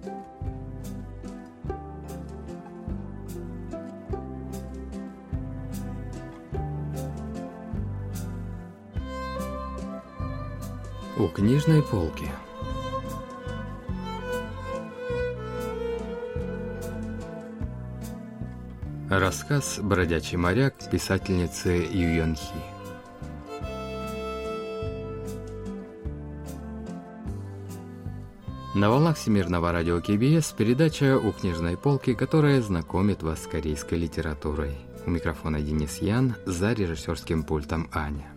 У книжной полки. Рассказ «Бродячий моряк» писательницы Юен Хи. На волнах Всемирного радио КБС передача «У книжной полки», которая знакомит вас с корейской литературой. У микрофона Денис Ян, за режиссерским пультом Аня.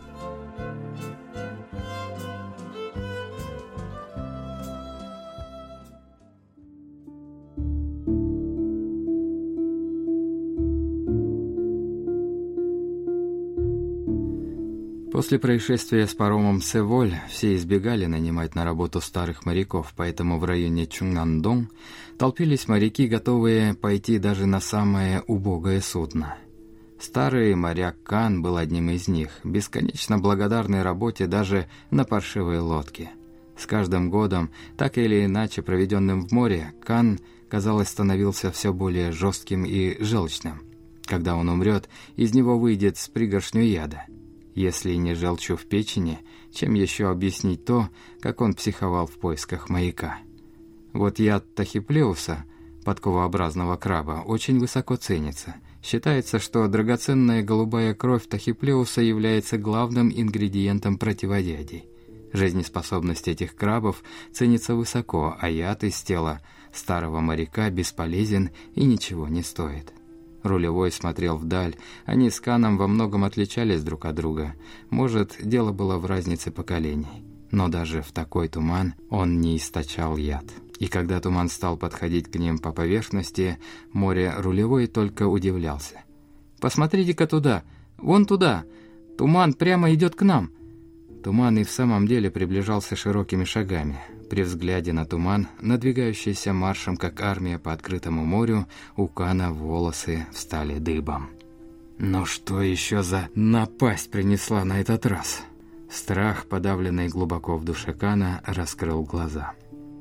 После происшествия с паромом «Севоль» все избегали нанимать на работу старых моряков, поэтому в районе Чунгнандong толпились моряки, готовые пойти даже на самое убогое судно. Старый моряк Кан был одним из них, бесконечно благодарный работе даже на паршивой лодке. С каждым годом, так или иначе проведенным в море, Кан, казалось, становился все более жестким и желчным. Когда он умрет, из него выйдет с пригоршню яда. Если не желчью в печени, чем еще объяснить то, как он психовал в поисках маяка? Вот яд тахиплеуса, подковообразного краба, очень высоко ценится. Считается, что драгоценная голубая кровь тахиплеуса является главным ингредиентом противоядий. Жизнеспособность этих крабов ценится высоко, а яд из тела старого моряка бесполезен и ничего не стоит. Рулевой смотрел вдаль. Они с Каном во многом отличались друг от друга. Может, дело было в разнице поколений. Но даже в такой туман он не источал яд. И когда туман стал подходить к ним по поверхности, рулевой только удивлялся. «Посмотрите-ка туда! Вон туда! Туман прямо идет к нам!» Туман и в самом деле приближался широкими шагами. При взгляде на туман, надвигающийся маршем, как армия по открытому морю, у Кана волосы встали дыбом. Но что еще за напасть принесла на этот раз? Страх, подавленный глубоко в душе Кана, раскрыл глаза.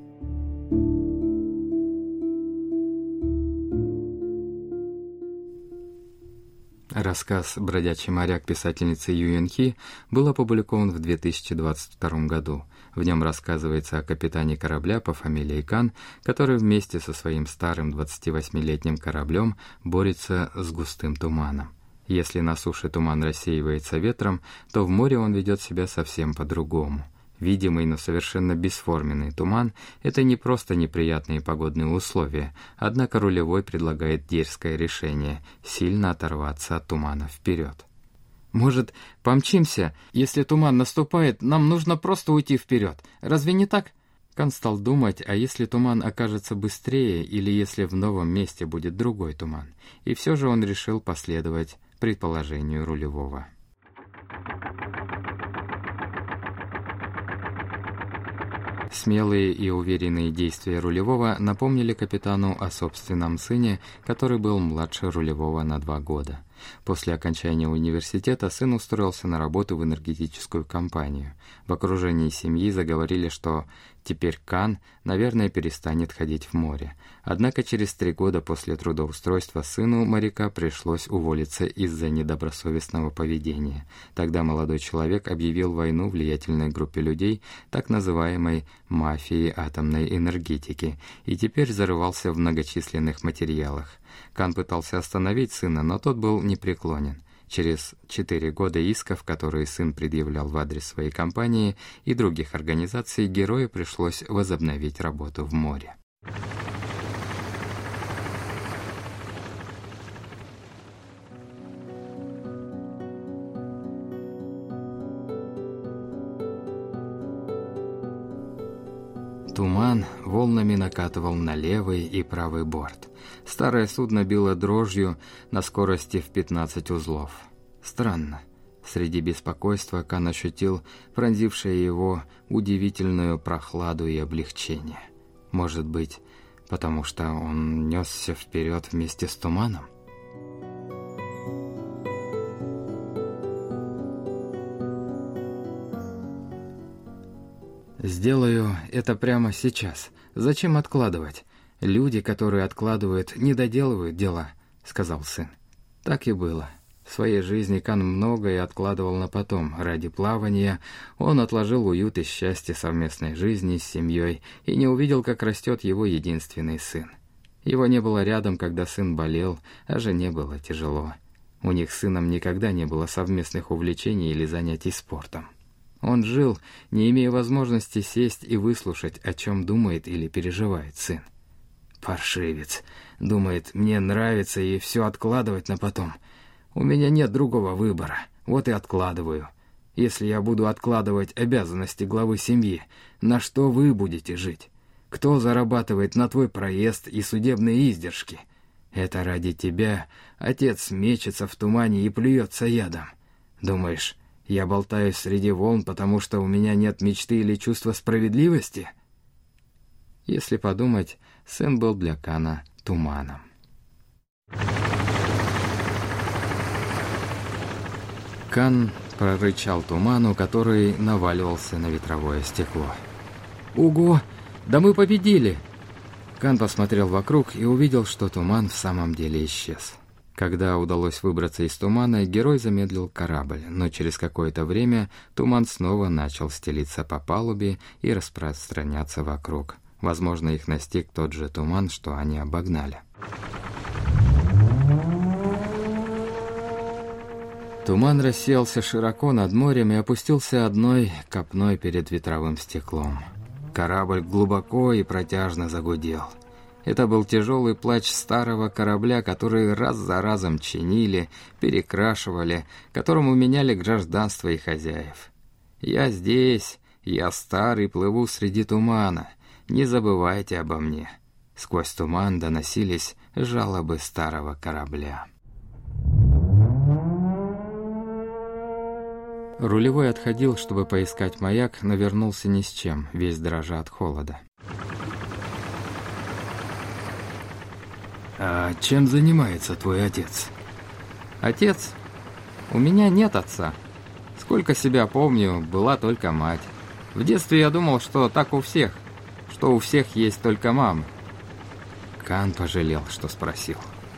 Рассказ «Бродячий моряк» писательницы Юен Хи был опубликован в 2022 году. В нем рассказывается о капитане корабля по фамилии Кан, который вместе со своим старым 28-летним кораблем борется с густым туманом. Если на суше туман рассеивается ветром, то в море он ведет себя совсем по-другому. Видимый, но совершенно бесформенный туман – это не просто неприятные погодные условия, однако рулевой предлагает дерзкое решение – сильно оторваться от тумана вперед. «Может, помчимся? Если туман наступает, нам нужно просто уйти вперед. Разве не так?» Кан стал думать, а если туман окажется быстрее или если в новом месте будет другой туман. И все же он решил последовать предположению рулевого. Смелые и уверенные действия рулевого напомнили капитану о собственном сыне, который был младше рулевого на 2 года. После окончания университета сын устроился на работу в энергетическую компанию. В окружении семьи заговорили, что теперь Кан, наверное, перестанет ходить в море. Однако через 3 года после трудоустройства сыну моряка пришлось уволиться из-за недобросовестного поведения. Тогда молодой человек объявил войну влиятельной группе людей, так называемой мафии атомной энергетики, и теперь зарывался в многочисленных материалах. Кан пытался остановить сына, но тот был непреклонен. Через 4 года исков, которые сын предъявлял в адрес своей компании и других организаций, герою пришлось возобновить работу в море. Туман волнами накатывал на левый и правый борт. Старое судно било дрожью на скорости в 15 узлов. Странно. Среди беспокойства Кан ощутил пронзившее его удивительную прохладу и облегчение. Может быть, потому что он несся вперед вместе с туманом? «Сделаю это прямо сейчас. Зачем откладывать? Люди, которые откладывают, не доделывают дела», — сказал сын. Так и было. В своей жизни Кан многое откладывал на потом. Ради плавания он отложил уют и счастье совместной жизни с семьей и не увидел, как растет его единственный сын. Его не было рядом, когда сын болел, а жене было тяжело. У них с сыном никогда не было совместных увлечений или занятий спортом. Он жил, не имея возможности сесть и выслушать, о чем думает или переживает сын. «Паршивец. Думает, мне нравится и все откладывать на потом. У меня нет другого выбора, вот и откладываю. Если я буду откладывать обязанности главы семьи, на что вы будете жить? Кто зарабатывает на твой проезд и судебные издержки? Это ради тебя отец мечется в тумане и плюется ядом. Думаешь, я болтаюсь среди волн, потому что у меня нет мечты или чувства справедливости?» Если подумать, сын был для Кана туманом. Кан прорычал туману, который наваливался на ветровое стекло. «Ого! Да мы победили!» Кан посмотрел вокруг и увидел, что туман в самом деле исчез. Когда удалось выбраться из тумана, герой замедлил корабль, но через какое-то время туман снова начал стелиться по палубе и распространяться вокруг. Возможно, их настиг тот же туман, что они обогнали. Туман рассеялся широко над морем и опустился одной копной перед ветровым стеклом. Корабль глубоко и протяжно загудел. Это был тяжелый плач старого корабля, который раз за разом чинили, перекрашивали, которому меняли гражданство и хозяев. «Я здесь, я старый, плыву среди тумана. Не забывайте обо мне». Сквозь туман доносились жалобы старого корабля. Рулевой отходил, чтобы поискать маяк, но вернулся ни с чем, весь дрожа от холода. «А чем занимается твой отец?» «Отец? У меня нет отца. Сколько себя помню, была только мать. В детстве я думал, что так у всех, что у всех есть только мама». Кан пожалел, что спросил.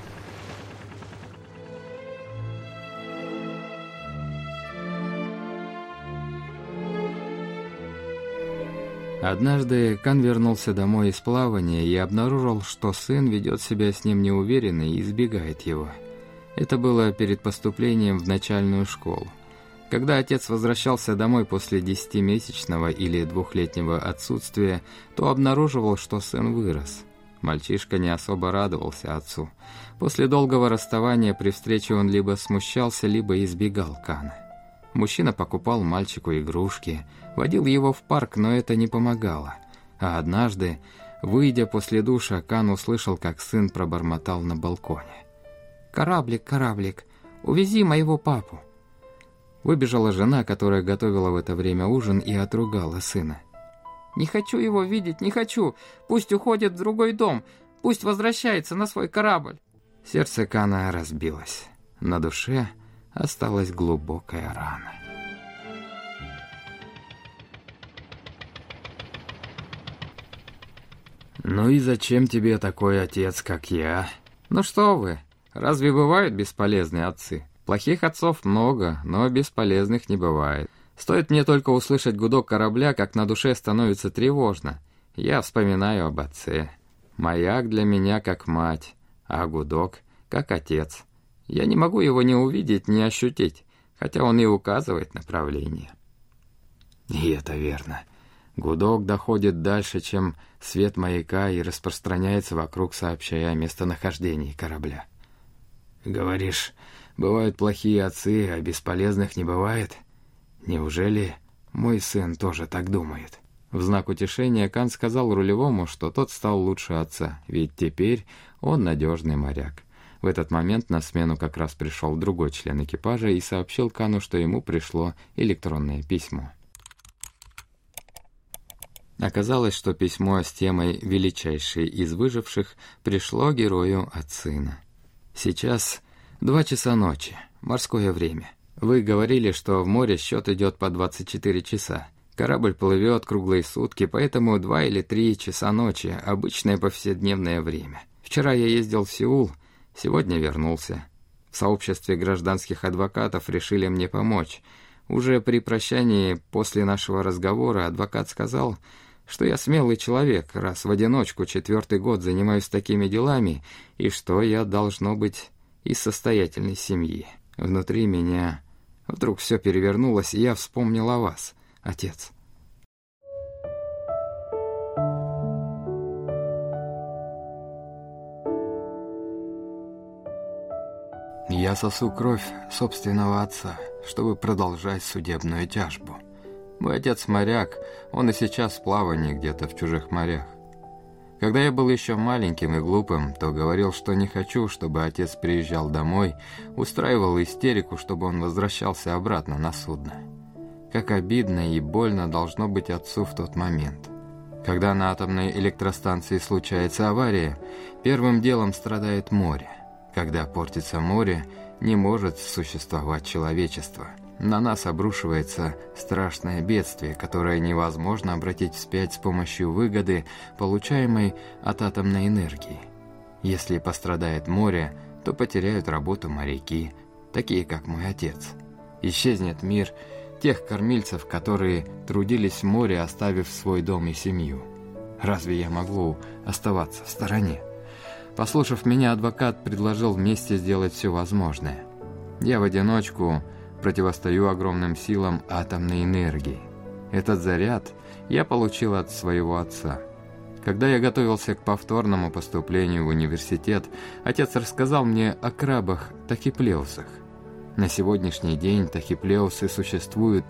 Однажды Кан вернулся домой из плавания и обнаружил, что сын ведет себя с ним неуверенно и избегает его. Это было перед поступлением в начальную школу. Когда отец возвращался домой после 10-месячного или 2-летнего отсутствия, то обнаруживал, что сын вырос. Мальчишка не особо радовался отцу. После долгого расставания при встрече он либо смущался, либо избегал Кана. Мужчина покупал мальчику игрушки, водил его в парк, но это не помогало. А однажды, выйдя после душа, Кан услышал, как сын пробормотал на балконе: «Кораблик, кораблик, увези моего папу». Выбежала жена, которая готовила в это время ужин, и отругала сына. «Не хочу его видеть, не хочу. Пусть уходит в другой дом, пусть возвращается на свой корабль». Сердце Кана разбилось. На душе осталась глубокая рана. «Ну и зачем тебе такой отец, как я?» «Ну что вы, разве бывают бесполезные отцы? Плохих отцов много, но бесполезных не бывает. Стоит мне только услышать гудок корабля, как на душе становится тревожно. Я вспоминаю об отце. Маяк для меня как мать, а гудок как отец. Я не могу его ни увидеть, ни ощутить, хотя он и указывает направление». И это верно. Гудок доходит дальше, чем свет маяка, и распространяется вокруг, сообщая о местонахождении корабля. «Говоришь, бывают плохие отцы, а бесполезных не бывает? Неужели мой сын тоже так думает?» В знак утешения Кан сказал рулевому, что тот стал лучше отца, ведь теперь он надежный моряк. В этот момент на смену как раз пришел другой член экипажа и сообщил Кану, что ему пришло электронное письмо. Оказалось, что письмо с темой «Величайший из выживших» пришло герою от сына. «Сейчас 2 часа ночи, морское время. Вы говорили, что в море счет идет по 24 часа. Корабль плывет круглые сутки, поэтому 2 или 3 часа ночи – обычное повседневное время. Вчера я ездил в Сеул, сегодня вернулся. В сообществе гражданских адвокатов решили мне помочь. Уже при прощании после нашего разговора адвокат сказал, что я смелый человек, раз в одиночку 4-й год занимаюсь такими делами, и что я, должно быть, из состоятельной семьи. Внутри меня вдруг все перевернулось, и я вспомнил о вас, отец. Я сосу кровь собственного отца, чтобы продолжать судебную тяжбу. Мой отец моряк, он и сейчас в плавании где-то в чужих морях. Когда я был еще маленьким и глупым, то говорил, что не хочу, чтобы отец приезжал домой, устраивал истерику, чтобы он возвращался обратно на судно. Как обидно и больно должно быть отцу в тот момент. Когда на атомной электростанции случается авария, первым делом страдает море. Когда портится море, не может существовать человечество. На нас обрушивается страшное бедствие, которое невозможно обратить вспять с помощью выгоды, получаемой от атомной энергии. Если пострадает море, то потеряют работу моряки, такие как мой отец. Исчезнет мир тех кормильцев, которые трудились в море, оставив свой дом и семью. Разве я могу оставаться в стороне? Послушав меня, адвокат предложил вместе сделать все возможное. Я в одиночку противостою огромным силам атомной энергии. Этот заряд я получил от своего отца. Когда я готовился к повторному поступлению в университет, отец рассказал мне о крабах-тахиплеусах. На сегодняшний день тахиплеусы существуют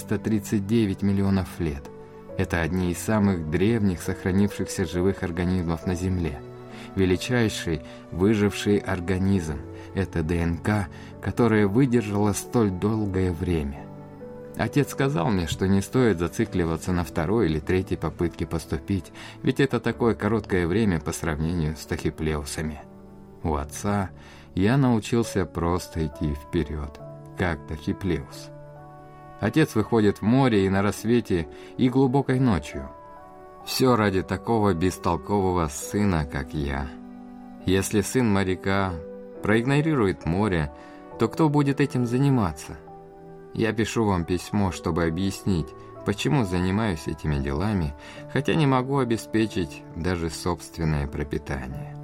439 миллионов лет. Это одни из самых древних сохранившихся живых организмов на Земле. Величайший выживший организм – это ДНК, которая выдержала столь долгое время. Отец сказал мне, что не стоит зацикливаться на 2-й или 3-й попытке поступить, ведь это такое короткое время по сравнению с тахиплеусами. У отца я научился просто идти вперед, как тахиплеус. Отец выходит в море и на рассвете, и глубокой ночью. Все ради такого бестолкового сына, как я. Если сын моряка проигнорирует море, то кто будет этим заниматься? Я пишу вам письмо, чтобы объяснить, почему занимаюсь этими делами, хотя не могу обеспечить даже собственное пропитание.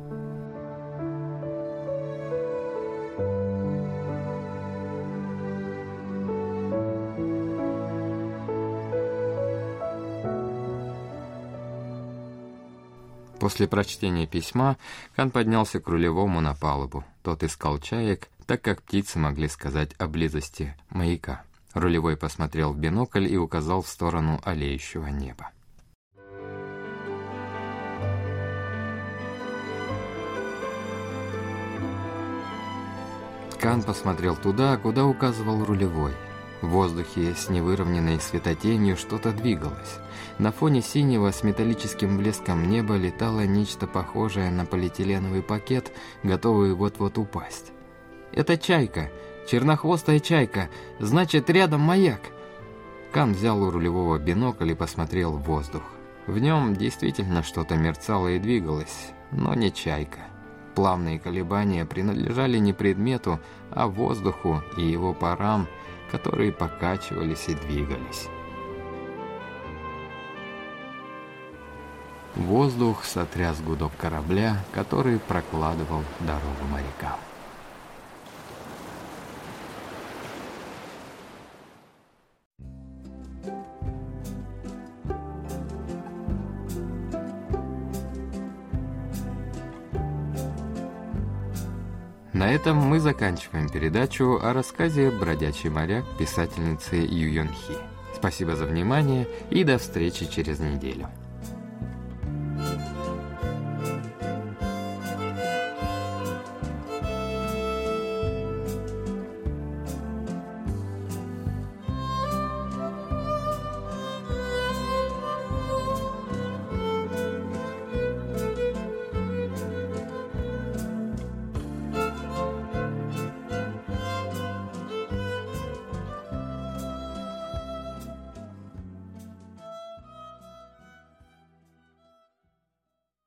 После прочтения письма Кан поднялся к рулевому на палубу. Тот искал чаек, так как птицы могли сказать о близости маяка. Рулевой посмотрел в бинокль и указал в сторону алеющего неба. Кан посмотрел туда, куда указывал рулевой. В воздухе с невыровненной светотенью что-то двигалось. На фоне синего с металлическим блеском неба летало нечто похожее на полиэтиленовый пакет, готовый вот-вот упасть. «Это чайка! Чернохвостая чайка! Значит, рядом маяк!» Кан взял у рулевого бинокль и посмотрел в воздух. В нем действительно что-то мерцало и двигалось, но не чайка. Плавные колебания принадлежали не предмету, а воздуху и его парам, которые покачивались и двигались. Воздух сотряс гудок корабля, который прокладывал дорогу морякам. На этом мы заканчиваем передачу о рассказе «Бродячий моряк» писательницы Ю Йон Хи. Спасибо за внимание и до встречи через неделю.